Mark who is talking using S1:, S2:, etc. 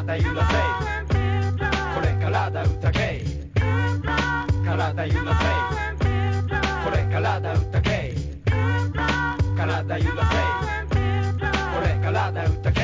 S1: 体揺らせこれからだ歌け体揺らせこれからだ歌け体揺らせこれからだ歌け